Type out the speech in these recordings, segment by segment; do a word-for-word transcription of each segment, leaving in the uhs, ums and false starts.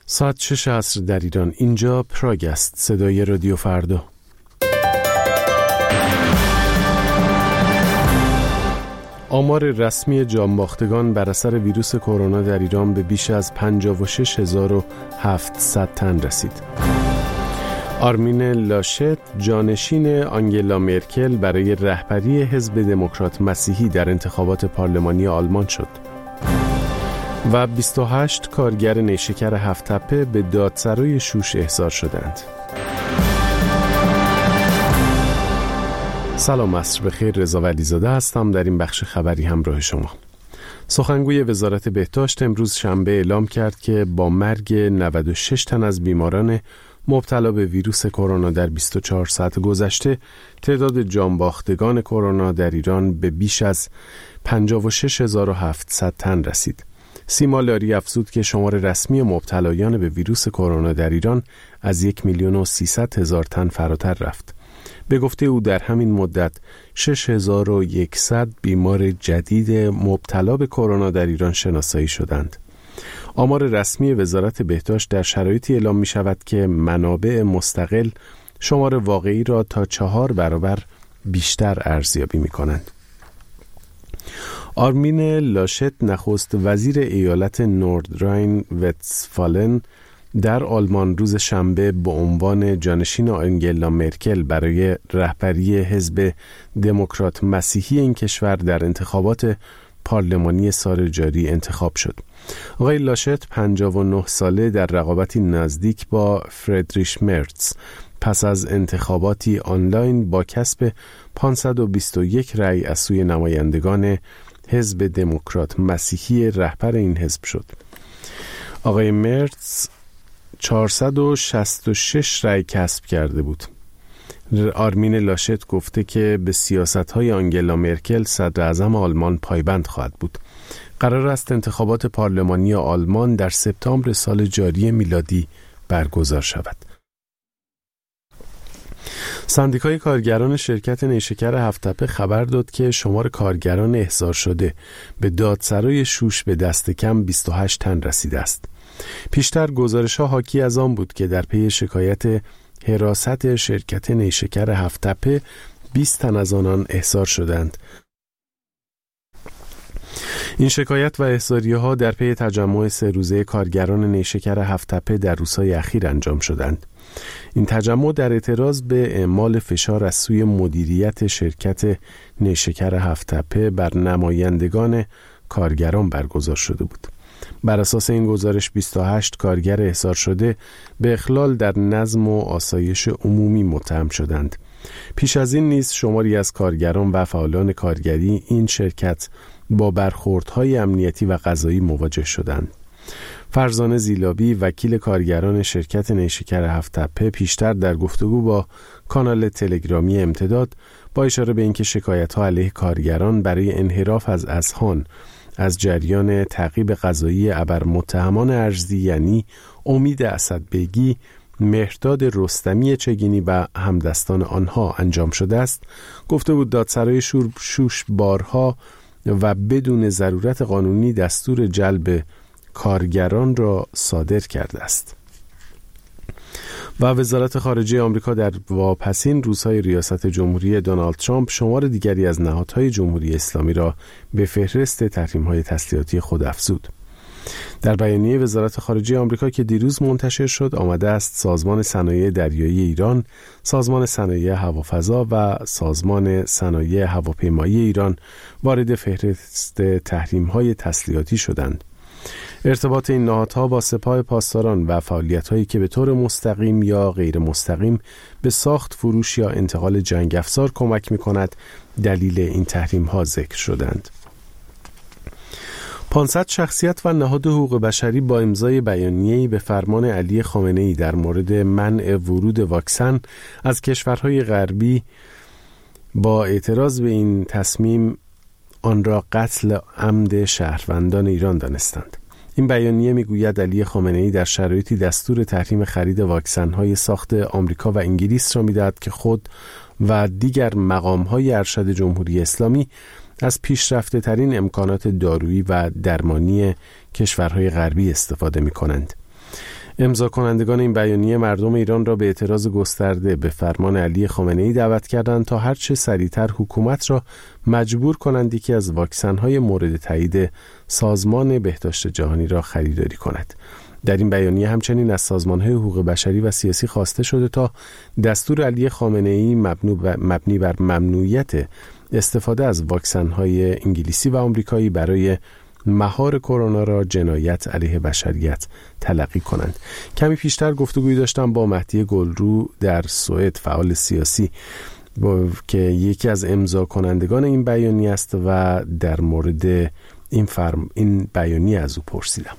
ساعت شش عصر در ایران. اینجا پراگ است، صدای رادیو فردا. آمار رسمی جانباختگان بر اثر ویروس کرونا در ایران به بیش از پنجاه و شش هزار و هفتصد تن رسید. آرمین لاشت جانشین آنگلا مرکل برای رهبری حزب دموکرات مسیحی در انتخابات پارلمانی آلمان شد. و بیست و هشت کارگر نیشکر هفت تپه به دادسرای شوش احضار شدند. سلام، عصر بخیر. رضا ولیزاده هستم. در این بخش خبری همراه شما. سخنگوی وزارت بهداشت امروز شنبه اعلام کرد که با مرگ نود و شش تن از بیماران مبتلا به ویروس کرونا در بیست و چهار ساعت گذشته، تعداد جانباختگان کرونا در ایران به بیش از پنجاه و شش هزار و هفتصد تن رسید. سیما لاری افزود که شمار رسمی مبتلایان به ویروس کرونا در ایران از یک میلیون و سیصد هزار تن فراتر رفت. به گفته او در همین مدت شش هزار و صد بیمار جدید مبتلا به کرونا در ایران شناسایی شدند. آمار رسمی وزارت بهداشت در شرایطی اعلام می شود که منابع مستقل شمار واقعی را تا چهار برابر بیشتر ارزیابی می کنند. آرمین لاشت نخست وزیر ایالت نوردراین وستفالن در آلمان روز شنبه به عنوان جانشین آنگلا مرکل برای رهبری حزب دموکرات مسیحی این کشور در انتخابات پارلمانی سال جاری انتخاب شد. آقای لاشت پنجاه و نه ساله در رقابتی نزدیک با فردریش مرتز پس از انتخاباتی آنلاین با کسب پانصد و بیست و یک رأی از سوی نمایندگان حزب دموکرات مسیحی رهبر این حزب شد. آقای مرتز چهارصد و شصت و شش رأی کسب کرده بود. آرمین لاشت گفته که به سیاست‌های آنگلا مرکل صدر اعظم آلمان پایبند خواهد بود. قرار است انتخابات پارلمانی آلمان در سپتامبر سال جاری میلادی برگزار شود. سندیکای کارگران شرکت نیشکر هفت تپه خبر داد که شمار کارگران احضار شده به دادسرای شوش به دست کم بیست و هشت تن رسیده است. پیشتر گزارش‌ها حاکی از آن بود که در پی شکایت حراست شرکت نیشکر هفت تپه بیست تن از آنان احضار شدند. این شکایت و احضاریه‌ها در پی تجمع سه روزه کارگران نیشکر هفت تپه در روزهای اخیر انجام شدند. این تجمع در اعتراض به اعمال فشار از سوی مدیریت شرکت نیشکر هفت تپه بر نمایندگان کارگران برگزار شده بود. بر اساس این گزارش بیست و هشت کارگر احضار شده به اخلال در نظم و آسایش عمومی متهم شدند. پیش از این نیز شماری از کارگران و فعالان کارگری این شرکت با برخوردهای امنیتی و قضایی مواجه شدند. فرزانه زیلابی وکیل کارگران شرکت نیشکر هفت تپه پیشتر در گفتگو با کانال تلگرامی امتداد با اشاره به اینکه شکایت‌ها علیه کارگران برای انحراف از اذهان از جریان تعقیب قضایی ابر متهمان ارزی یعنی امید اسدبگی، مهرداد رستمی چگینی و همدستان آنها انجام شده است، گفته بود دادسرای شوش بارها و بدون ضرورت قانونی دستور جلب کارگران را صادر کرده است. و وزارت خارجه آمریکا در واپسین روزهای ریاست جمهوری دونالد ترامپ شمار دیگری از نهادهای جمهوری اسلامی را به فهرست تحریم‌های تسلیحاتی خود افزود. در بیانیه وزارت خارجه آمریکا که دیروز منتشر شد آمده است سازمان صنایع دریایی ایران، سازمان صنایع هوافضا و سازمان صنایع هواپیمایی ایران وارد فهرست تحریم‌های تسلیحاتی شدند. ارتباط این نهادها با سپاه پاسداران و فعالیت‌هایی که به طور مستقیم یا غیر مستقیم به ساخت، فروش یا انتقال جنگ افزار کمک می‌کند دلیل این تحریم‌ها ذکر شدند. پانصد شخصیت و نهاد حقوق بشری با امضای بیانیه‌ای به فرمان علی خامنه‌ای در مورد منع ورود واکسن از کشورهای غربی با اعتراض به این تصمیم آن را قتل عمد شهروندان ایران دانستند. این بیانیه میگوید علی خامنه‌ای در شرایطی دستور تحریم خرید واکسن‌های ساخت آمریکا و انگلیس را می‌دهد که خود و دیگر مقام‌های ارشد جمهوری اسلامی از پیشرفته ترین امکانات دارویی و درمانی کشورهای غربی استفاده می‌کنند. امضا کنندگان این بیانیه مردم ایران را به اعتراض گسترده به فرمان علی خامنه‌ای دعوت کردند تا هر چه سریعتر حکومت را مجبور کنند یکی از واکسن‌های مورد تایید سازمان بهداشت جهانی را خریداری کند. در این بیانیه همچنین از سازمان‌های حقوق بشری و سیاسی خواسته شده تا دستور علی خامنه‌ای مبنی بر ممنوعیت استفاده از واکسن‌های انگلیسی و آمریکایی برای مهار کرونا را جنایت علیه بشریت تلقی کنند. کمی پیشتر گفتگوی داشتم با مهدی گلرو در سوئد، فعال سیاسی که یکی از امضا کنندگان این بیانیه است و در مورد این فرم این بیانیه از او پرسیدم.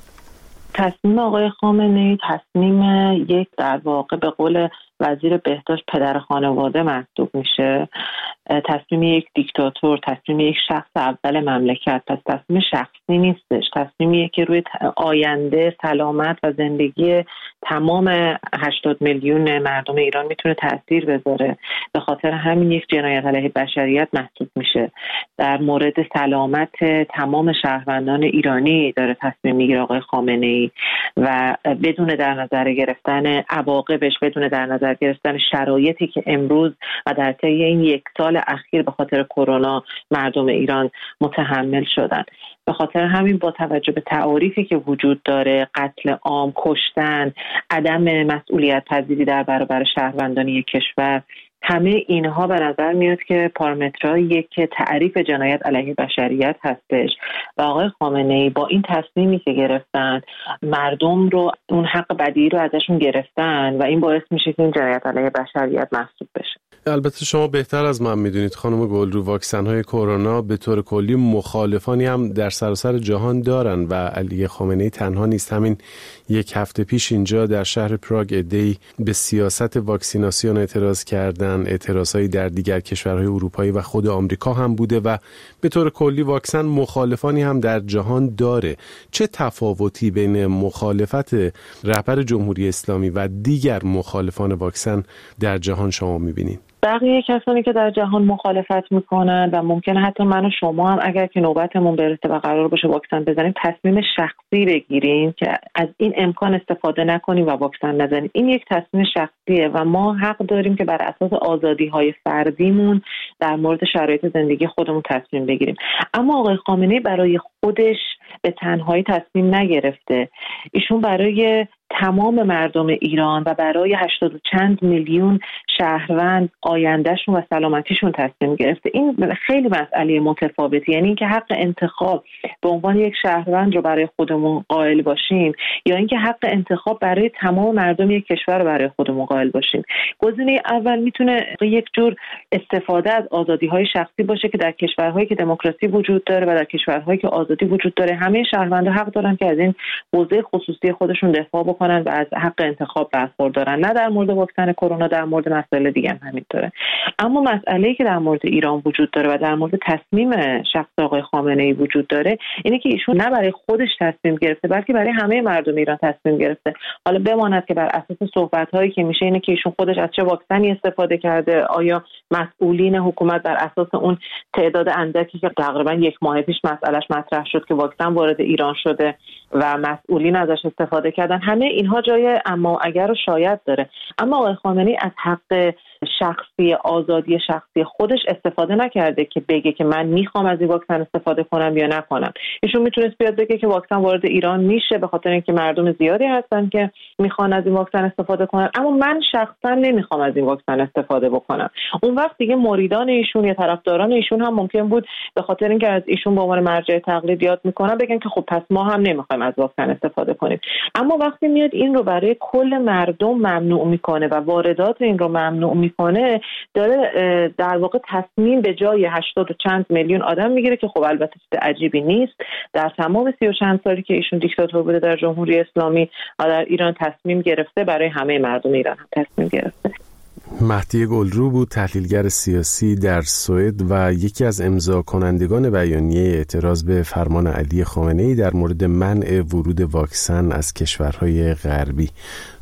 تصمیم آقای خامنه‌ای تصمیم یک در واقع به قول وزیر بهداشت پدر خانواده محسوب میشه، تصمیم یک دیکتاتور، تصمیم یک شخص اول مملکت، پس تصمیم شخصی نیستش، تصمیمیه که روی آینده، سلامت و زندگی تمام هشتاد میلیون مردم ایران میتونه تأثیر بذاره. به خاطر همین یک جنایت علیه بشریت محسوب میشه. در مورد سلامت تمام شهروندان ایرانی داره تصمیم میگیره آقای خامنه‌ای و بدون در نظر گرفتن عواقبش، بدون در نظر گرفتن شرایطی که امروز و در طی این یک سال اخیر به خاطر کرونا مردم ایران متحمل شدن. به خاطر همین با توجه به تعاریفی که وجود داره، قتل عام، کشتن، عدم مسئولیت پذیری در برابر شهروندان یک کشور، همه اینها به نظر میاد که پارامترهایی که تعریف جنایت علیه بشریت هستش و آقای خامنه‌ای با این تصمیمی که گرفتن مردم رو اون حق بدیهی رو ازشون گرفتن و این باعث میشه که این جنایت علیه بشریت محسوب بشه. البته شما بهتر از من میدونید خانم گلرو، واکسن‌های کرونا به طور کلی مخالفانی هم در سراسر جهان دارن و علی خامنه‌ای تنها نیست. همین یک هفته پیش اینجا در شهر پراگ عده‌ای به سیاست واکسیناسیون اعتراض کردن. اعتراضایی در دیگر کشورهای اروپایی و خود آمریکا هم بوده و به طور کلی واکسن مخالفانی هم در جهان داره. چه تفاوتی بین مخالفت رهبر جمهوری اسلامی و دیگر مخالفان واکسن در جهان شما می‌بینید؟ بقیه کسانی که در جهان مخالفت میکنن و ممکنه حتی من و شما هم اگر که نوبتمون برسه و قرار باشه واکسن بزنیم تصمیم شخصی بگیریم که از این امکان استفاده نکنیم و واکسن نزنیم. این یک تصمیم شخصیه و ما حق داریم که بر اساس آزادی‌های فردیمون در مورد شرایط زندگی خودمون تصمیم بگیریم. اما آقای خامنه‌ای برای خودش به تنهایی تصمیم نگرفته. ایشون برای تمام مردم ایران و برای هشتاد و چند میلیون شهروند آیندهشون و سلامتیشون تصمیم گرفته. این خیلی مسئله متفاوتی، یعنی اینکه حق انتخاب به عنوان یک شهروند رو برای خودمون قائل باشیم یا اینکه حق انتخاب برای تمام مردم یک کشور رو برای خودمون قائل باشیم. گزینه اول میتونه یک جور استفاده از آزادی‌های شخصی باشه که در کشورهایی که دموکراسی وجود داره و در کشورهایی که آزادی وجود داره همه شهروندان حق دارن که از این حوزه خصوصی خودشون دفاع بکنن و از حق انتخاب برخوردارن. نه در مورد واکسن کرونا، در مورد مسائل دیگه هم همینطوره. اما مسئله‌ای که در مورد ایران وجود داره و در مورد تصمیم شخص آقای خامنه‌ای وجود داره اینه که ایشون نه برای خودش تصمیم گرفته بلکه برای همه مردم ایران تصمیم گرفته. حالا بماند که بر اساس صحبت‌هایی که میشه اینه که ایشون خودش از چه واکسنی استفاده کرده، آیا مسئولین حکومت بر اساس اون تعداد اندکی که تقریبا یک ماه پیش مسئلهش مطرح شد که واکسن وارد ایران شده و مسئولین ازش استفاده کردن، همه اینها جای اما اگر و شاید داره. اما آقای خامنه‌ای از حق شخصی، آزادی شخصی خودش استفاده نکرده که بگه که من میخوام از این واکسن استفاده کنم یا نکنم. ایشون میتونست بیاد بگه که واکسن وارد ایران میشه به خاطر اینکه مردم زیادی هستن که میخوان از این واکسن استفاده کنن، اما من شخصا نمیخوام از این واکسن استفاده بکنم. اون وقت دیگه مریدان ایشون یا طرفداران ایشون هم ممکن بود به خاطر اینکه از ایشون به عنوان مرجع تقلید یاد میکنن بگن که خب پس ما هم نمیخوایم از واکسن استفاده کنیم. اما وقتی میاد این رو برای کل مردم ممنوع میکنه و واردات این رو ممنوع میکنه، داره در واقع تصمیم به جای هشتاد و چند میلیون آدم میگیره که خب البته چیز عجیبی نیست. در تمام سی و چند سالی که ایشون دیکتاتور بوده در جمهوری اسلامی و در ایران تصمیم گرفته، برای همه مردم ایران هم تصمیم گرفته. مهدی گلرو بود، تحلیلگر سیاسی در سوئد و یکی از امضا کنندگان بیانیه اعتراض به فرمان علی خامنه‌ای در مورد منع ورود واکسن از کشورهای غربی.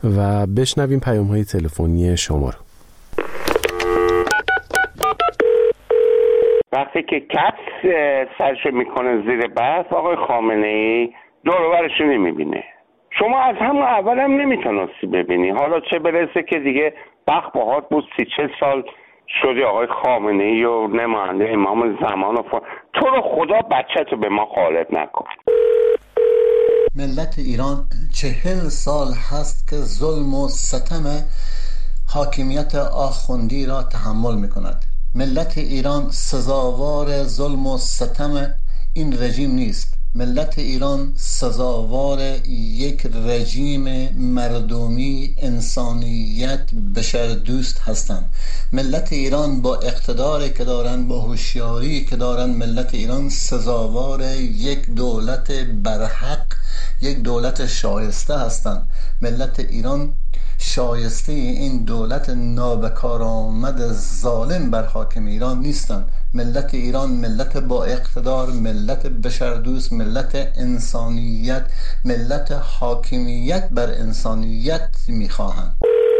و بشنویم پیام‌های تلفنی شما رو. وقتی که کف سرش میکنه زیر برف، آقای خامنه‌ای دور و برش نمیبینه. شما از همون اول هم نمیتونستی ببینی، حالا چه برسه که دیگه بخت باهات بود سی چه سال شدی آقای خامنه ای و نماینده امام زمان و فر... تو رو خدا بچه تو به ما غالب نکن. ملت ایران چهل سال هست که ظلم و ستم حاکمیت آخوندی را تحمل می کند. ملت ایران سزاوار ظلم و ستم این رژیم نیست. ملت ایران سزاوار یک رژیم مردمی، انسانیت، بشردوست هستند. ملت ایران با اقتداری که دارند، با هوشیاری که دارند، ملت ایران سزاوار یک دولت برحق، یک دولت شایسته هستند. ملت ایران شایسته این دولت نابکارآمد ظالم بر حاکم ایران نیستند. ملت ایران ملت با اقتدار، ملت بشردوست، ملت انسانیت، ملت حاکمیت بر انسانیت میخواهند.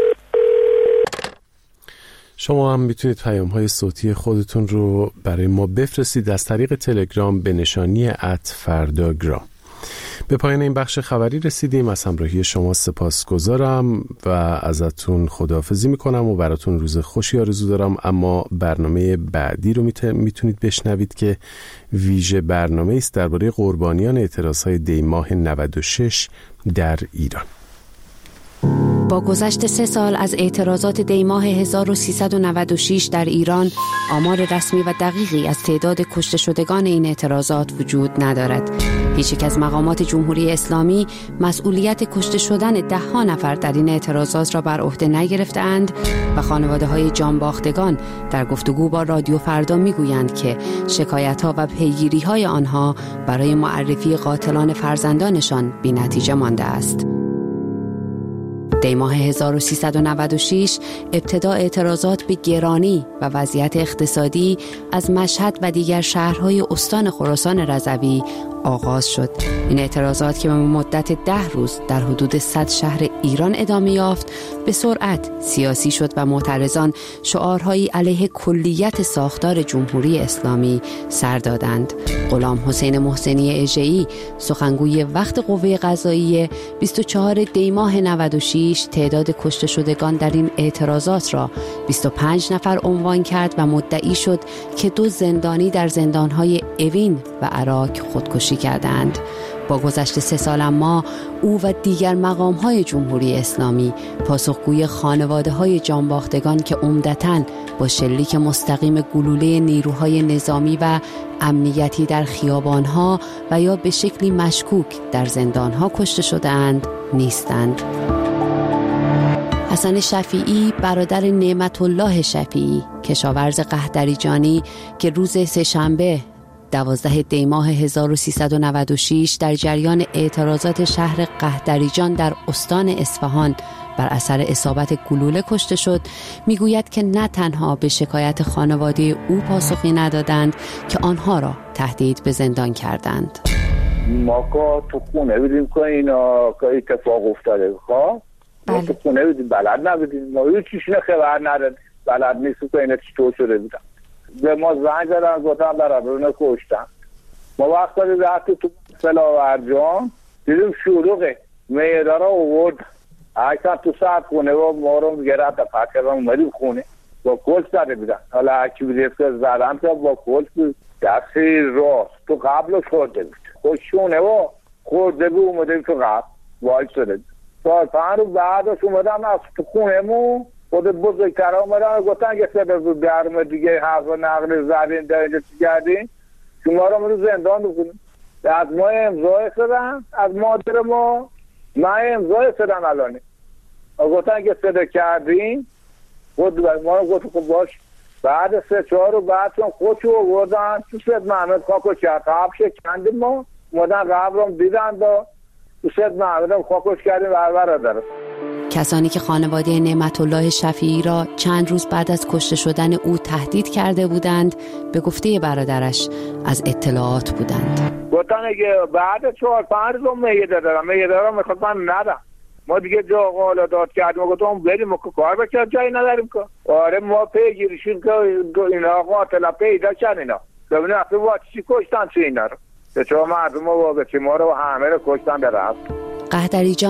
شما هم میتونید پیام های صوتی خودتون رو برای ما بفرستید از طریق تلگرام به نشانی ات فرداگرام. به پایان این بخش خبری رسیدیم. از همراهی شما سپاسگزارم و ازتون خداحافظی میکنم و براتون روز خوشی آرزو دارم. اما برنامه بعدی رو میتونید بشنوید که ویژه برنامه است درباره قربانیان اعتراضهای دی ماه نود و شش در ایران. با گذشت سه سال از اعتراضات دی ماه هزار و سیصد و نود و شش در ایران، آمار رسمی و دقیقی از تعداد کشته شدگان این اعتراضات وجود ندارد. هیچ یک از مقامات جمهوری اسلامی مسئولیت کشته شدن ده ها نفر در این اعتراضات را بر عهده نگرفتند و خانواده‌های جانباختگان در گفتگو با رادیو فردا میگویند که شکایت‌ها و پیگیری‌های آنها برای معرفی قاتلان فرزندانشان بی‌نتیجه مانده است. دی ماه هزار و سیصد و نود و شش ابتدا اعتراضات به گرانی و وضعیت اقتصادی از مشهد و دیگر شهرهای استان خراسان رضوی آغاز شد. این اعتراضات که به مدت ده روز در حدود صد شهر ایران ادامه یافت، به سرعت سیاسی شد و معترضان شعارهایی علیه کلیت ساختار جمهوری اسلامی سر دادند. غلام حسین محسنی اژه‌ای، سخنگوی وقت قوه قضاییه، بیست و چهارم دی ماه نود و شش تعداد کشته شدگان در این اعتراضات را بیست و پنج نفر عنوان کرد و مدعی شد که دو زندانی در زندانهای اوین و عراق خودکشی کردند. با گذشت سه سال اما او و دیگر مقام‌های جمهوری اسلامی پاسخگوی خانواده‌های جانباختگان که عمدتاً با شلیک مستقیم گلوله نیروهای نظامی و امنیتی در خیابان‌ها و یا به شکلی مشکوک در زندان‌ها کشته شده‌اند نیستند. حسن شفیعی، برادر نعمت الله شفیعی، کشاورز قحطریجانی که روز سه‌شنبه دوازده دی ماه هزار و سیصد و نود و شش در جریان اعتراضات شهر قحطریجان در استان اصفهان بر اثر اصابت گلوله کشته شد، میگوید که نه تنها به شکایت خانواده او پاسخی ندادند که آنها را تهدید به زندان کردند. ما که تو خونه بودیم که اینا که اتفاق افتاده خواه ما تو خونه بودیم، بلد نبودیم، ما هیچ چیزی خبر نداریم، بلد نیستیم که اینا چطور شده بودن. به ما زنگ زدن گفتن برادرونه کشتن. ما وقتی رفتیم تو فلاورجان دیدیم شلوغه، میدارا آورد اکثر تو ساعت خونه و ما رو گرفت فکر رو اومدیم خونه با کلس زده بودن. حالا اکی بیدیف که زدن تا با کلس دستی راست تو قبلش خورده بود، خوشونه و خورده بود، اومدیم تو قبل وایل شده. سال پنج رو بعدش اومدم از تو خونه مو خود بزرگتر اومدن گفتن که سه روز درم دیگه حق و نقل زدین در اینجا چی کردین شما رو رو زندان بکنیم. از ما امضای شدن، از مادر ما من امضای شدن الانه گفتن که صدا کردین خود ما رو گفت خب باش. بعد سه چهار رو بعد چون خودشو آوردن تو سید محمد خاکو کرد قبش کندیم ما اومدن قبل رو دیدن دا تو سید محمد هم خاکوش کردیم بربر داره. کسانی که خانواده نعمت الله شفیعی را چند روز بعد از کشته شدن او تهدید کرده بودند، به گفته برادرش از اطلاعات بودند. گفتن اگه بعد چهار پنج روز میده دارم میده دارم میخواد من ندم. ما دیگه جا قالا داد کردیم و گفتم بریم که کار بکرد جایی نداریم که. آره ما پیگیرشیم که اینا قاتل پیدا کردن اینا. ببینید اصلا واچی کشتن چه اینا رو. به چه مردم و به چه ما رو همه رو کشتن در رفت. قحطریجان